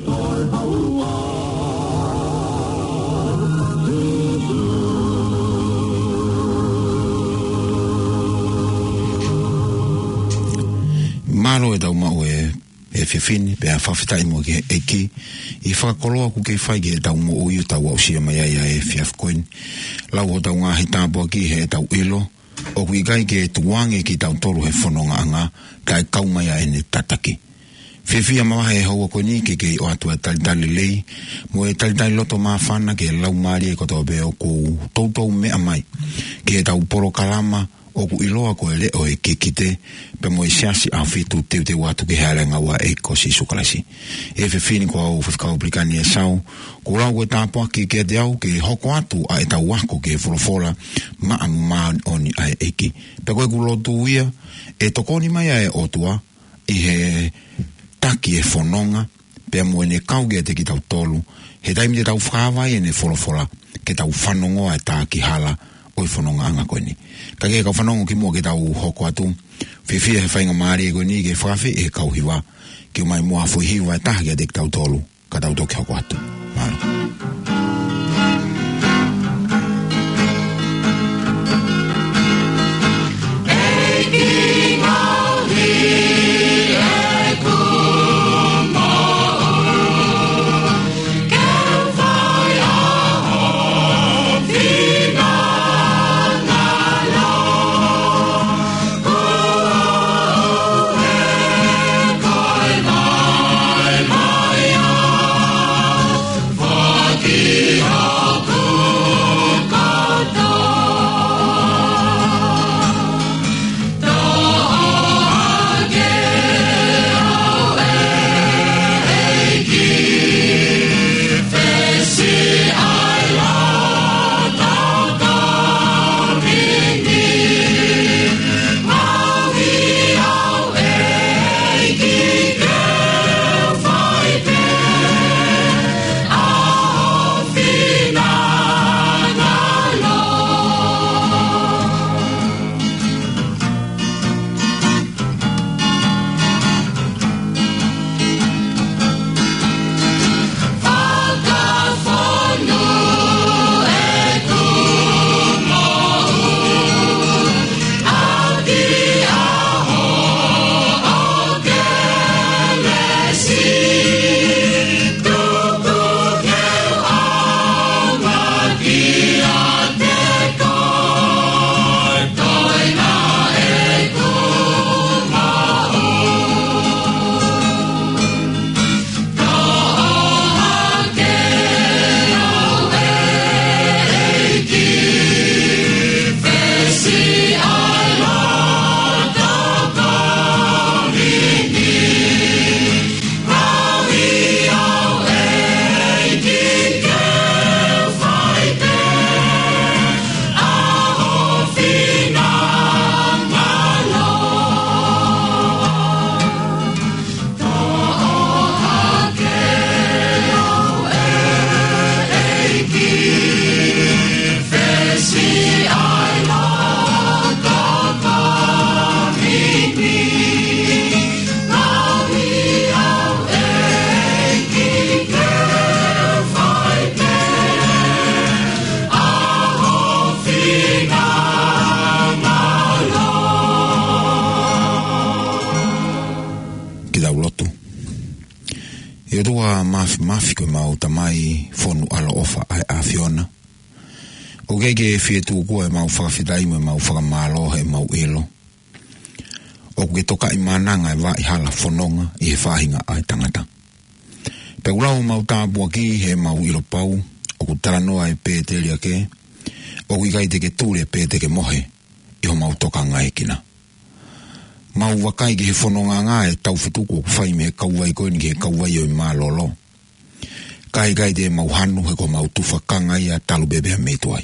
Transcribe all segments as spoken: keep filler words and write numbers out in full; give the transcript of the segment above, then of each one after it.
Malo e tau mau e e whiwhini, pe a whawhitai mo ke e ki, i whakakoloa ku ke whai ke tau mo ui tau au sia mai ai e whiafkoin, lau o tau ngā he tāpua ki he tau ilo, o kui kai ke tuange ki tau toru he whanonga anga, kai kau mai ai ne tataki. Whiwhia mawa he haua koni ke ke o atua talitali lei, mo e talitali loto maa whana ke lau maari e koto be o ku tautou mea mai, ke tau poro kalama, o ku iloa ko ele o e kikite pe mo e siasi a fitu te te watu ke hale ngawa e ko si sukalasi e fe fini ko au fifka oblikani e sau ko lau e tāpua ki ke te au ke hoko atu a e tau wako ke folofola ma a maa oni a e eki pe koe ku lotu uia e tokoni mai a e otua i he taki e fononga pe mo e ne kau ge te ki tau tolu he taimi te tau whawai e ne folofola ke tau whanongo a e tā ki hala o i whanonga anga koe ni. Ka ke ka whanongo ki mua ke tau hoko atu, whiwhia he whainga maari e koe ni ke whawhi e kau hiwa, ki mai mua fui hiwa e taha ke te tau tolu, ka tau toki hoko atu. Mano. Mafi koe mau tamai fonu ala ofa ai a Fiona. O gege fie tu kua e mau whakawhitai mo e mau whakamalo e mau elo. O ke toka i mananga e wa i hala fononga i he whahinga ai tangata. Pe ulau mau tāpua ki he mau ilo pau, o ku taranoa e pēteria ke, o ku ikai te ke tūre pēte ke mohe, i ho mau toka ngai kina. Mau wakai ki he fononga ngā e tau whituku o ku whai me kauwai koe ni ke kauwai o i mālolo. Kai kai te mau hanu he ko mau tufa kanga ia talu bebe me tuai.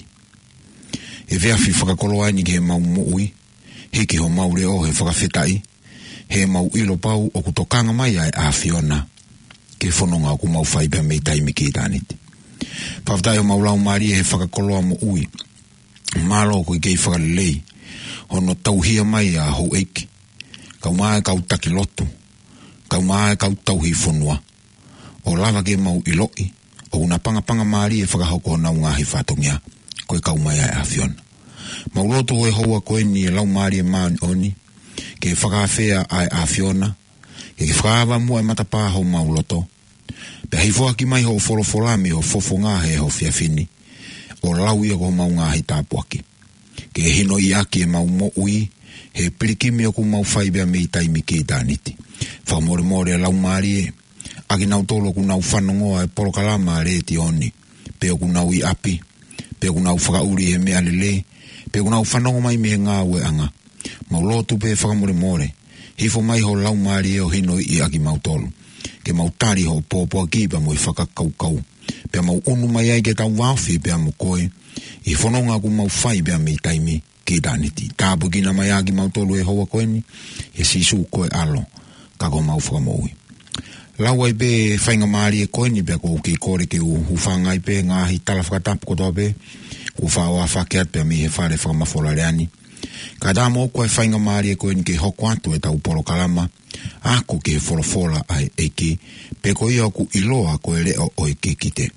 E vea fi whakakoloa ni ke mau muui, he ki ho mau reo he whakawhetai, he mau ilo pau o kutokanga mai ai a Fiona, ke whanonga o ku mau whaiba me taimi ki tāniti. Pawtai o mau lau maari he whakakoloa muui, malo ko i kei whakalelei, hono tauhia mai a hou eiki, kau mai kau taki lotu, kau mai kau tauhi whanua, o mo lava ke mau iloi, o una panga panga maari e whakahoko na unga hi whatongia, koe kaumai ai awhiona. Mau loto e hoa koe ni e lau maari e maani oni, ke whakawhea ai awhiona, ke whakawa mua e matapā ho mau loto. Pe hei fua ki mai ho wholofolami ho fofo ngāhe ho whiawhini, o lau ia ko mau ngāhi tāpuaki. Ke hino i aki e mau mo ui, he pirikimi o ku mau whaibea me i taimi ki i tāniti. Whamore more e lau maari e, aki nau tolo ku nau whanongoa e porokalama re ti oni, pe o ku nau i api, pe o ku nau whakauri he mea lele, pe o ku nau whanongo mai me ngā ue anga. Mau lotu pe whakamore more, hifo mai ho lau maari e o hino i aki mau tolo. Ke mau tari ho pōpua ki pa mo i whakakaukau. Pea mau unu mai ai ke tau wawhi pea mo koe. I whanonga ku mau whai pea me i taimi ki tāniti. Tāpu kina mai aki mau tolu e hoa koe ni. E sisu koe alo. Kako mau whakamoui. Lau ai pe whainga maari e koe ni pea ko ki kore ke u hufanga i pe ngāhi tala whakatapu kotoa pe. Ku whaoa whakeat pea mi he whare whakamafola reani. Ka dāmo koe whainga maari e koe ni ke hoko atu e tau poro kalama. Ako ke wholofola ai eki, pe ko ia ku iloa ko e leo o eke kite.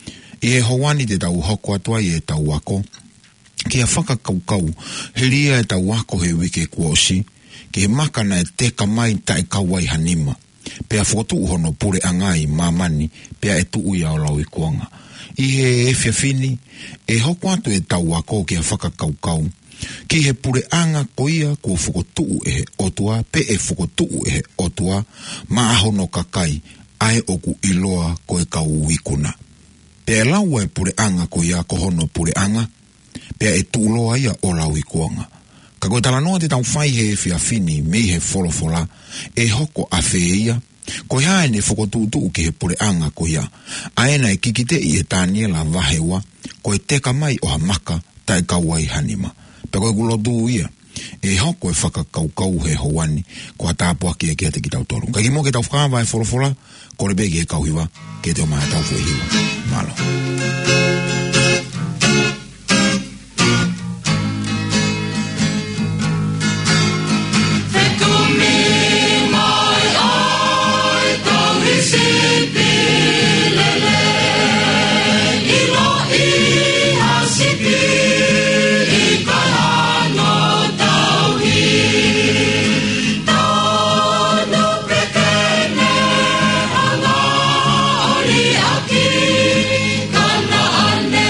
I e hawani te tau hoko atua i e tau wako, ki a whakakaukau, he ria e tau wako he wike kuosi, ki he makana e teka mai tae kawai hanima, pe a whotu hono pure angai mamani, pe a e tuu ia o lau i kuanga. I he e whiawhini, e hoko atu e tau wako ki a whakakaukau, ki he pure anga ko ia ko whukotuu e he otua, pe e whukotuu e he otua, ma ahono kakai, ai oku iloa ko e kau wikuna. Pe e laua e pure anga ko ia ko hono pure anga, pe e tuuloa ia o lau i kuanga. Ka koe talanoa te tau whai he whiawhini, mei he wholofola, e hoko a wheia, ko ia e ne whukotuutuu ki he pure anga ko ia, aena e kikite i e tāniela wahewa, ko e teka mai o hamaka, tai kauai hanima. Pe koe kulotu ia, e hoko e whakakaukau he hoani, ko a tāpua ki e kia te ki tau toru. Ka ki mo ke tau whakawa e wholofola, ko re begi e kauhiwa, ke te o mai tau fuehiwa. Malo. Kana ane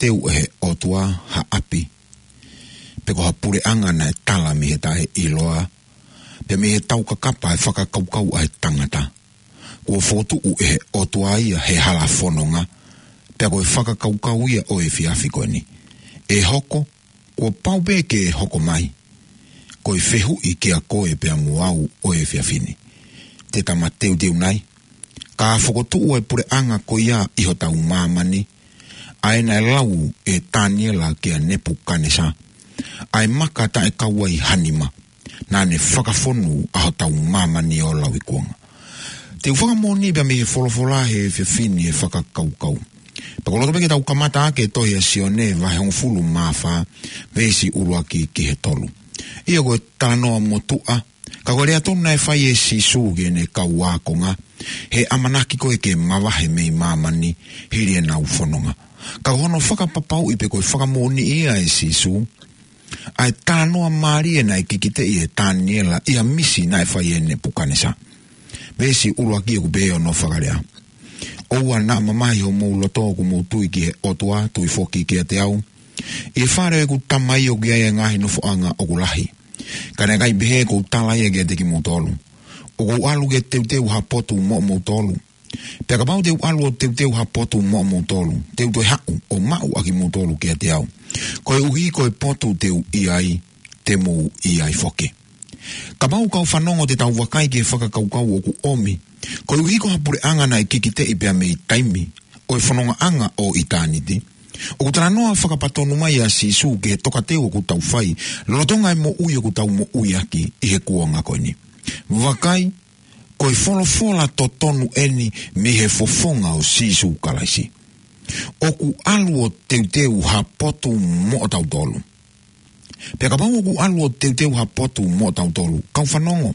teu e o tua ha api. Pe ko ha pure anga na e tala mi he tahe iloa. Pe mi he tau kakapa e whakakaukau ai tangata. Kua fotu u e o tua ia he hala whanonga. Pe ko e whakakaukau ia o e whiawhiko ni. E hoko, kua paupe ke e hoko mai. Ko e whehu i ke a koe pe a muau o e whiawhini. Te tama teu teu nai. Ka whakotu ua e pure anga ko ia iho tau mamani. Ai na lau e Daniela ke a nepu kanesa. Ai maka ta e kaua i hanima. Na ne whakawhonu aho tau mamani o lau i kuanga. Te whakamoni bea me he wholofola he whiawhini e whakakaukau. Pakoloto peke tau kamata ake tohi a sione vahe hong fulu mawha vesi uruaki ki he tolu. Ia koe talanoa motua. Ka koe rea tonu e whai e si suge ne kau akonga. He amanaki koe ke mawahe mei mamani hiri e nau whanonga. Ka hono whakapapau i pe koe whakamoni ia e si su. Ai talanoa maari e na e kikite i e Daniela ia misi na e whai e ne pukanesa. Vesi uruaki e kubeo no whakarea. Oua na mamahi ho mou loto ku mou tui ki he otua, tui foki ki a te au. I e whare e ku tamai o kia e ngahi no whaanga o ku lahi. Kane kai behe ku talai e kia te ki mou tolu. O ku alu ke teu teu ha potu mo mou tolu. Pea ka pau teu alu o teu teu ha potu mo mou tolu. Teu tue hau o mau aki mou tolu ki a te au. Koe uhi koe potu teu i ai, te mou i ai foki. Ka pau kau whanongo te tau wakai ki e whakakaukau o ku omi. Ko uhi ko hapure anga na e kikite i pea me i taimi, o e whanonga anga o itaniti. O kutara noa whakapatonu mai a sisu ke he tokateo ku tau whai, lolotonga e mo ui o ku tau mo ui aki i he kuanga koini. Wakai, ko e wholofola to tonu eni me he fofonga o sisu kalaisi. O ku alu o teuteu ha potu mo o tau tolu. Pea ka pau o ku alu o teuteu ha potu mo o tau tolu, kau whanongo.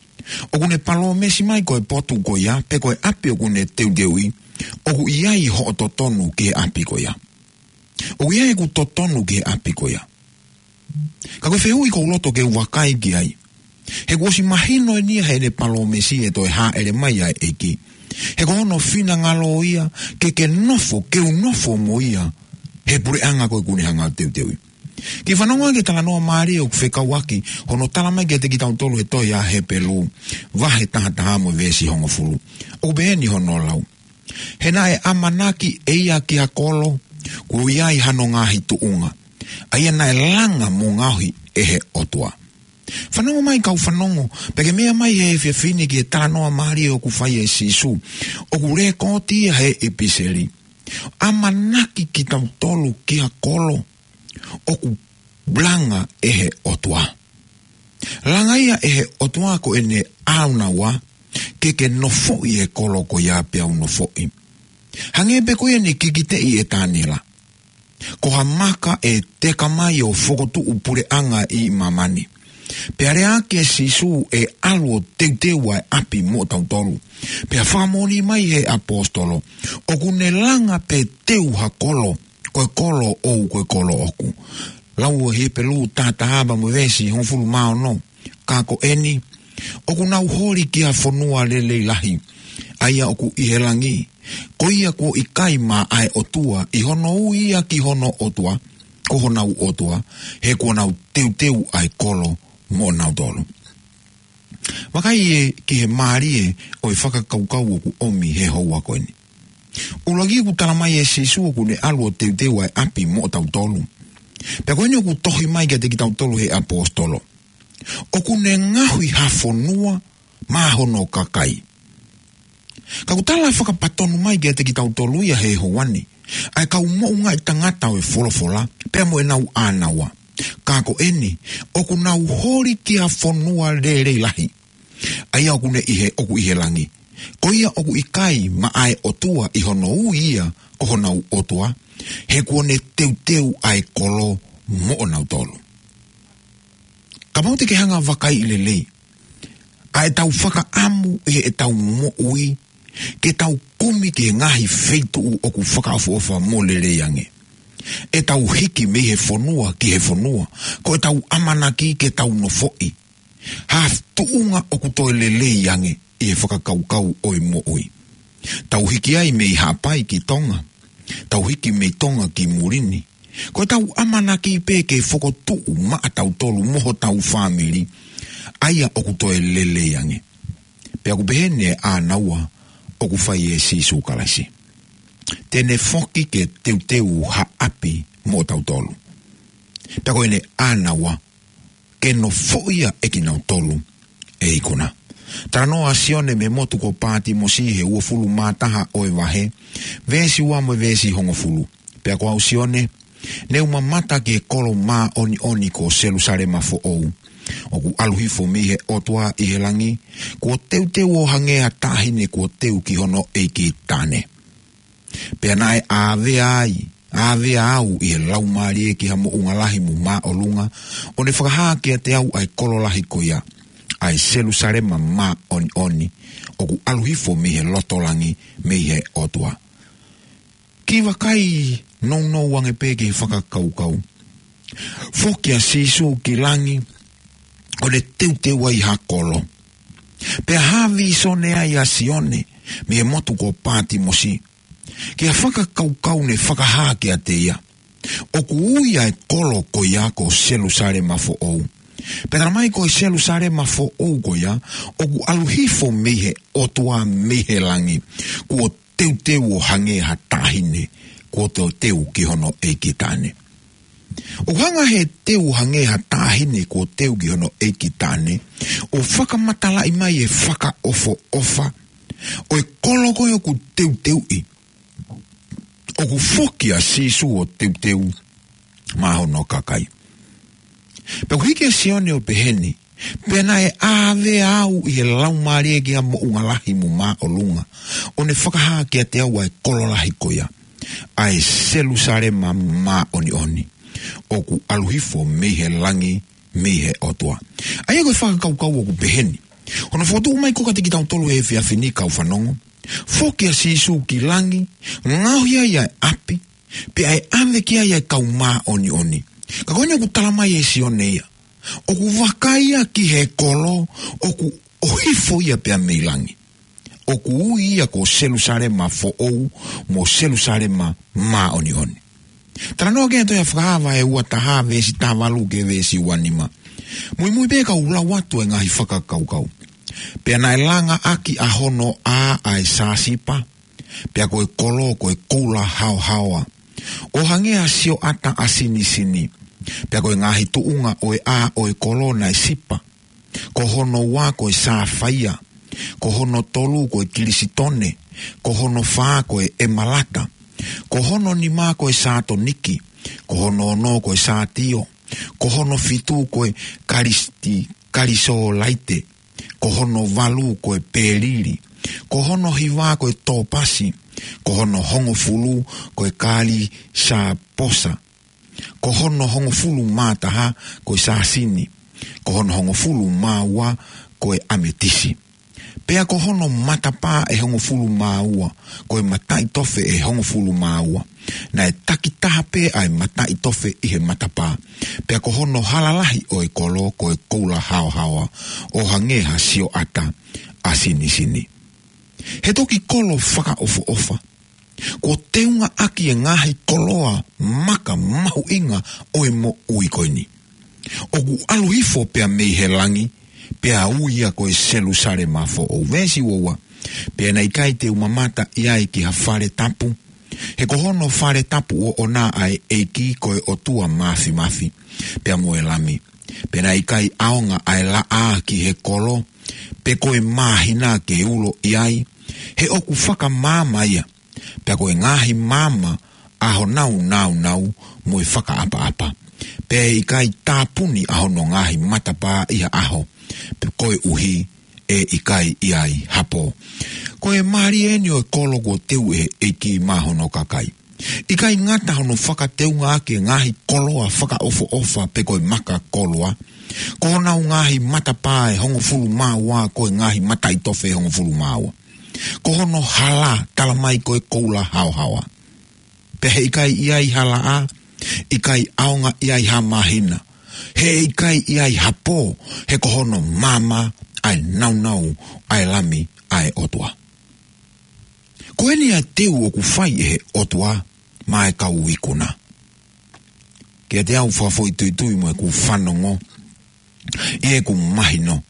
O kune palo mesi mai koe potu ko ia, pe koe api o kune teu deui, o ku iai ho o totonu ke api ko ia. O iai ku totonu ke api ko ia. Ka koe whehui ko uloto ke wakai ki ai. He kuosi mahino e nia he ne palo mesi e toi ha ere mai ai eki. He ko ono fina ngalo ia, ke ke nofo, ke unofo mo ia, he pure anga koe kune hanga teu deui. Ki whanonga ke tala noa maari o kwhekau aki, hono tala mai ke te ki tau tolu he toi a he pelu, wahe taha taha mo vesi hongo fulu. O beheni hono lau. He na e amanaki e ia ki a kolo, ku iai hano ngahi tuunga. Aia na e langa mo ngahi e he otua. Whanonga mai kau whanongo, peke mea mai he e whiawhini ki e tala noa maari o ku whai e sisu, o ku re koti he episeri. Amanaki ki tau tolu ki a kolo, oku blanga e he otua. Langa ia e he otua ko ene aunawa, ke ke nofo i e kolo ko ia pe au nofo i. Hangepe ko ene kikite i e Daniela. Ko ha maka e teka mai o whokotu upure anga i mamani. Pe area ke sisu e alu o teuteua e api mo tau tolu. Pe a whamoni mai he apostolo. Oku ne langa pe teu ha kolo. Koe kolo ou koe kolo oku. Lau he pelu tata haba mo vesi hon fulu mao no. Kako eni. Oku nau hori ki a whanua lele lahi. Aia oku ihelangi. Ko ia ko i kaima ai otua. I hono u ia ki hono otua. Ko honau otua. He ko nau teu teu ai kolo mo nau tolu. Wakai e ki he maari e o i whakakaukau oku omi he houa koeni. Ulagi ku tala mai e sisu o kune alu o teu teu ai api mo o tau tolu. Pea koeni o ku tohi mai ke te ki tau tolu he apostolo. O kune ngahui hafonua mahono kakai. Ka ku tala whakapatonu mai ke te ki tau tolu ia he hoani. Ai kau mo unga i tangata o e wholofola, pea mo e nau anawa. Kako eni, o ku nau hori ki hafonua re re lahi. Ai o kune ihe, o ku ihe langi. Ko ia oku ikai ma ai otua i hono u ia o honau otua, he kuone teu teu ai kolo mo o nau tolu. Ka mau te ke hanga wakai i lelei, a e tau whaka amu e e tau mo ui, ke tau kumi ke ngahi feitu u oku whaka afu ofa mo lelei ange. E tau hiki me he whanua ki he whanua, ko e tau amanaki ke tau no foi. Haf tuunga oku toi lelei ange, i e whakakaukau o i mo ui. Tau hiki ai me i hapai ki tonga. tau hiki mei tonga ki murini, ko tau amana ki pe ke foko tu ma tau tolu moho tau family, aia oku toe lele yange. Pe aku behene a naua oku fai e sisu kalasi. Tene foki ke teu teu ha api mo tau tolu. Pe ako ene a naua ke no foia eki nau tolu e ikuna. Tano asione me motu ko pati mo si he ua fulu mataha o e wahe, vesi ua mo vesi hongo fulu. Pe ako ausione, ne uma mata ke kolo ma oni oni ko Selusarema fo ou. Oku aluhifo mihe otua i he langi, ko teu teu o hangea tahine ko teu ki hono eiki tane. Pe anae ave ai, ave au i he laumari e ki hamo ungalahi mu ma o lunga, o ne whakahaa kia te au ai kolo lahi ko ia, ai Selusarema ma oni oni, oku aluhifo mihe lotolangi mihe otua. Ki wakai non no wange peke whakakaukau. Fokia sisu ki langi, o le teu teu ai hakolo. Pe havi sone ai asione, me e motu ko pati mosi. Kia whakakaukau ne whakahaa kia te ia. Oku uia e kolo ko ia ko Selusarema fo ou. Pera mai ko Selusarema fo ou ko ia, oku aluhifo mehe otua mehe langi, ko teu teu o hange ha tahine, ko teu teu ki hono e ki tane. O hanga he teu hange ha tahine ko teu ki hono e ki tane, o whakamatala i mai e whaka ofo ofa, o e koloko o ku teu teu i. O ku fokia sisu o teu teu mahono kakai. Pe hike sione o peheni, pena e ave au i he laumari e kia mo ungalahi mu ma o lunga, o ne whakahaa kia te au ai kololahi koia, ai Selusarema ma oni oni, o ku aluhifo mehe langi mehe otua. Ai koe whakakaukau o ku peheni, ono whotu umai koka te ki tau tolu e whiawhini kau whanongo, whokia sisu ki langi, ngauhia ia api, pe ai ave kia ia kau ma oni oni. Ka koina ku talamai e sione ia. O ku wakaia ki he kolo, o ku ohifo ia pea meilangi. O ku ui ia ko Selusarema fo ou, mo Selusarema ma oni oni. Tara noa kena toia whakahawa e ua taha vesi tawalu ke vesi wanima. Mui mui peka ula watu e ngahi whakakaukau. Pea nai langa aki a hono a ai sasipa. Pea koe kolo koe koula hao hawa. O hangea sio ata asini sini. Pea koe ngahi tuunga oe a oe kolo nai sipa. Ko hono wa koe saa whaia. Ko hono tolu koe kilisitone. Ko hono whaa koe e malata. Ko hono ni mā koe sāto niki. Ko hono no koe sātio. Ko hono fitu koe karisti, kariso laite. Ko hono valu koe pēriri. Ko hono hiwa koe tōpasi. Ko hono hongo fulu koe kali sa posa. Ko hono hongo fulu mātaha koe sa sini. Ko hono hongo fulu māua koe ametisi. Pea ko hono matapa e hongo fulu māua koe matai tofe e hongo fulu māua. Na e takitaha pe ai matai tofe i he matapa. Pea ko hono halalahi o e kolo koe koula hao hawa o hangeha sio ata asini sini. He toki kolo whaka ofo ofa. Ko teunga aki e ngahi koloa maka mahu inga o e mo uikoini. O ku aluhifo pea mei he langi, pea uia koe Selusarema fo o vesi woa. Pea na ikai te umamata iai ki ha whare tapu. He ko hono whare tapu o ona ai eiki koe o tua mafi mafi. Pea moe lami. Pea na ikai aonga ai la a ki he kolo. Pe koe mahina ke ulo iai. He oku whaka mama ia. Pea koe ngahi mama aho nau nau nau moe whaka apa apa. Pea ikai tāpuni aho no ngahi matapa iha aho. Pe koe uhi e ikai iai hapo. Koe mari eni o e kolo ko teu e eiki mahono kakai. Ikai ngata hono whaka teu ngā ke ngahi koloa whaka ofo ofa pe koe maka koloa. Ko nau ngahi matapa e hongo fulu māua koe ngahi mata itofe hongo fulu māua. Ko hono hala talamai koe koula hao hawa. Pehe ikai iai hala a, ikai aonga iai ha mahina. He ikai iai hapo, he ko hono mama, ai nau nau, ai lami, ai otua. Ko eni a teu o ku whai e he otua, mai kau ikuna. Kia te au whawhoi tui tui mo e ku whanongo, i e ku mahino,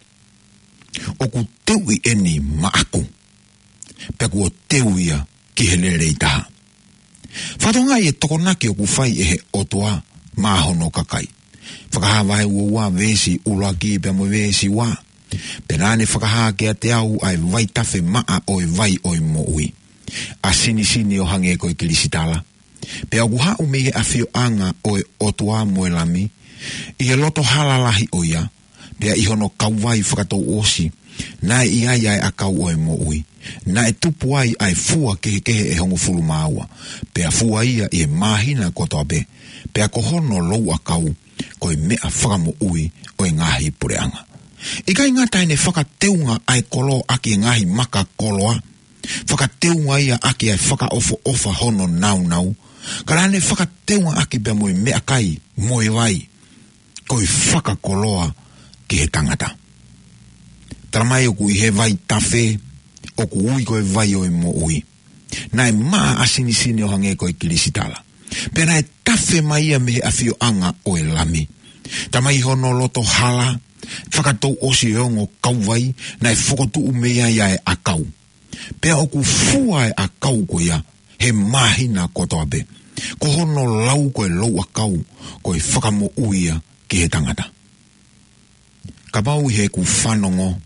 o ku teu i eni maaku, pe ku o teu ia ki he lerei taha. Whatonga i e tokonaki o ku whai e he otoa mahono kakai. Whakahawa he ua vesi ulaki pe mo vesi wa. Penane whakaha kia te au ai vai tafe maa o e vai o i mo ui. A sini sini o hange ko i kilisitala. Pe au ha ume he awhio anga o e otoa mo e lami. I he loto halalahi o ia. Pea ihono kauwai whakatou osi. Na i ai ai a kau o e mo ui. Na e tupu ai ai fua kehe kehe e hongo fulu maaua. Pea fua ia i e mahina kotoa be. Pea kohono lou a kau ko e mea whakamo ui o e ngahi pureanga. I kai ngata ene whakateunga ai kolo aki e ngahi maka koloa. Whakateunga ia aki ai whaka ofo ofa hono nau nau. Karane whakateunga aki bea moe mea kai moe vai. Ko e whakakoloa ki he tangata. Taramai oku i he vai tafe, oku ui ko e vai o e mo ui. Na e maa asini sini o hange ko e kilisitala. Pena e tafe mai a me he awhio anga o e lami. Tamai hono loto hala, whakatou osi ongo kauwai, na e whakotu umea ia e a kau. Pea oku fua e a kau ko ia, he mahina kotoa be. Ko hono lau ko e lau a kau, ko e whakamo uia ki he tangata. Ka mau he ku whanongo,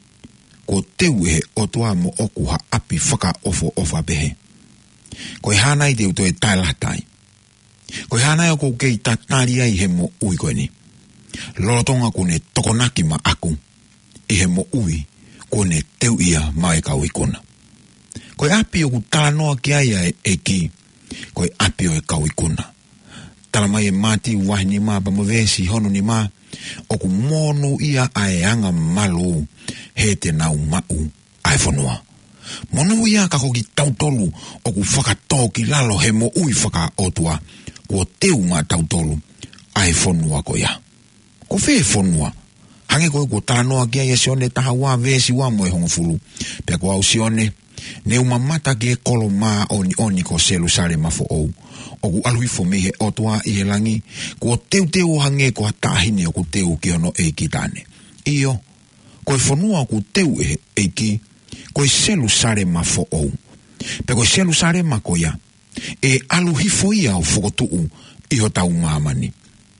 ko teu he otoa mo oku ha api whaka ofo ofa behe. Ko e hanai teu to e tailatai. Ko e hanai o ko kei tatari ai he mo ui koe ni. Lolotonga ko ne tokonaki ma aku. I he mo ui ko ne teu ia mai kau ikuna. Ko e api o ku talanoa ki ai e, e ki. Ko e api o e kau ikuna. Talamai e mati wahi ni maa pa mo vesi hono ni maa. O ku mono ia ai anga malu he te nau mau ai whanua. Mono ia ka koki tautolu o ku whakatō ki lalo he mo ui whaka otua. Ko teu ngā tautolu ai whanua ko ia. Ko whee whanua. Hange koe ko tānoa kia ia sione taha wā vesi wā moe hongo fulu. Pea ko au sione ne umamata ki e kolo maa oni oni ko selu sare mafo ou. O ku aluifo me he otua i he langi. Ko teu teu hange ko hatahine o ku teu ki ono eiki tane. Iyo, ko e whanua ku teu e eiki, ko e selu sare mafo ou. Pe ko e selu sare mako ia. E aluhifo ia o whakotuu i ho tau mamani.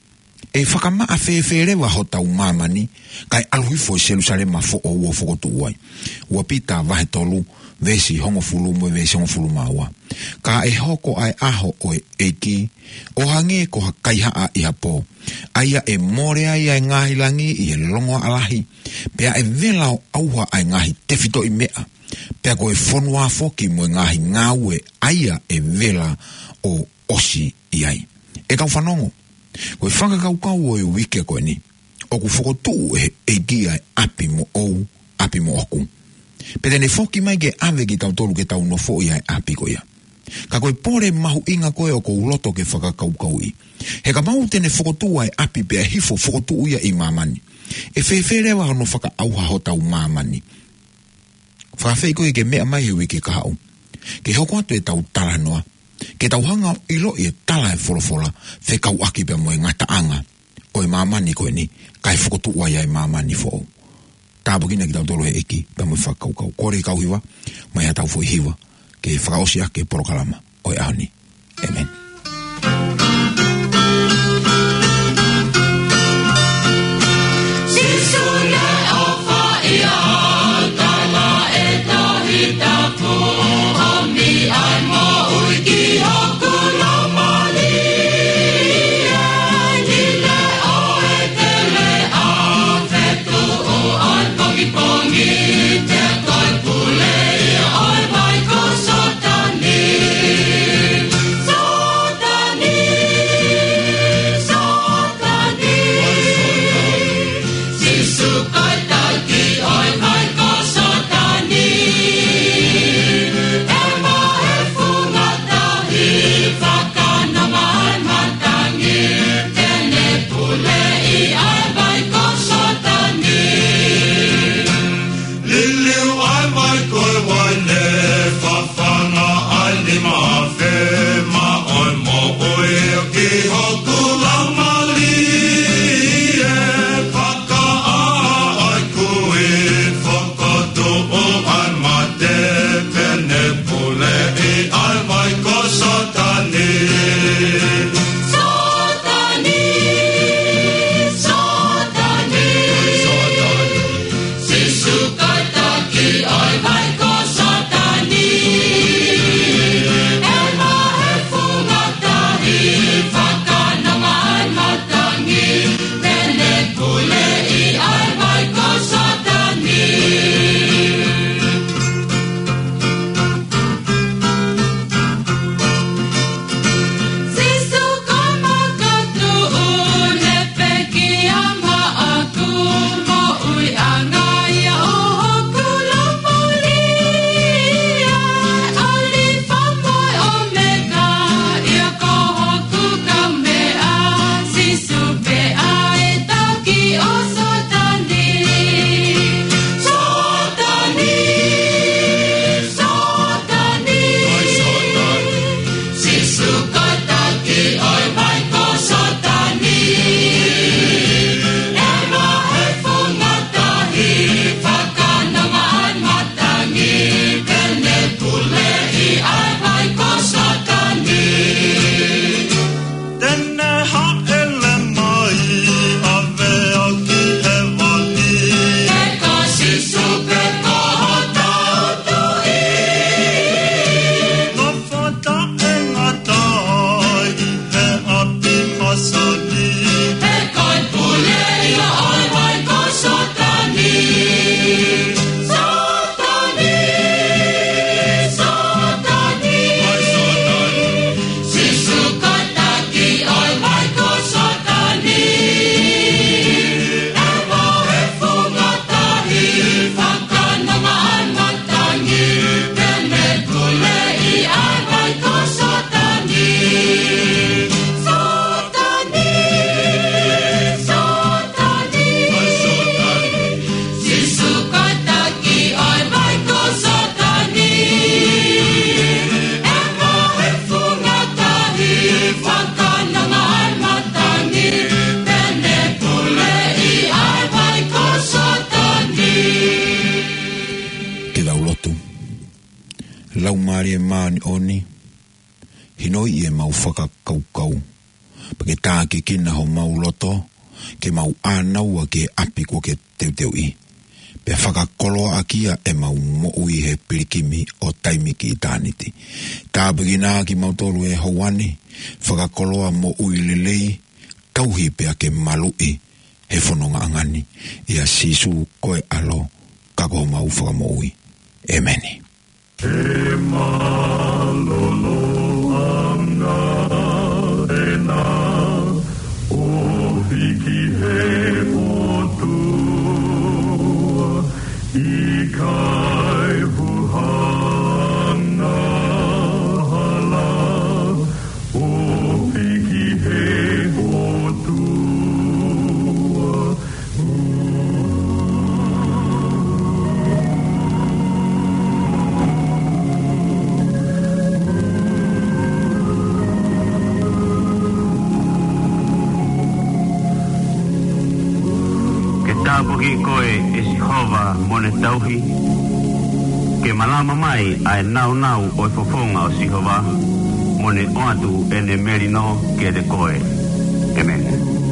E whakamaa whewherewa ho tau mamani, kai aluhifo i selu sare mafo ou o whakotuu ai. Ua pita vahe tolu, vesi hongo fulu mo vesi hongo fulu maua. Ka e hoko ai aho o e eiki, o hange ko ha kaihaa i hapo. Aia e more ai ai ngahi langi i e longo alahi. Pea e vela o auha ai ngahi tefito i mea. Pea ko e whanua foki mo e ngahi ngaue aia e vela o osi i ai. E kau whanongo. Ko e whakakaukau o e wike koe ni. O ku whakotuu e eiki ai api mo ou, api mo oku. Pete ne foki mai ke ave ki tau tolu ke tau no fo ia api ko ia. Ka koe pore mahu inga koe o ko uloto ke whakakaukau i. He ka mau tene whakotua e api pea hifo whakotu ia i mamani. E whewherewa hono whaka auha ho tau mamani. Whakawhei koe ke mea mai hewi ke kahau. Ke hoko atu e tau talanoa. Ke tau hanga ilo i e tala e wholofola. Whekau aki pea mo e ngata anga. O e mamani koe ni. Kai whakotua ia i mamani fo. Tāpukina ki tau tolo he eki. Pea mo e whakaukau. Kore i kau hiwa. Mai ha tau fo hiwa. Ke whakaosi ake porokalama. O e ahoni. Amen. So lau maari e maani oni, hinoi e mau whaka kau kau, pake tā ke kina ho mau loto, ke mau ānaua ke api ko ke teu teu i. Pe whakakoloa akia e mau mo ui he pirikimi o taimi ki i tāniti. Tā pagina ki mau tolu e hauani, whakakoloa mo ui lelei, tauhi pea ke malui, he whanonga angani, ia sisu koe alo, kako mau whakamo ui. Ameni. E malolo anga e nā, o hiki he otua, i kai huhana hala, o hiki he otua. Tāpoki koe e Sihova mone tauhi, ke malama mai ai nau nau o e fofonga o Sihova, mone oatu ene merino ke de koe. Amen.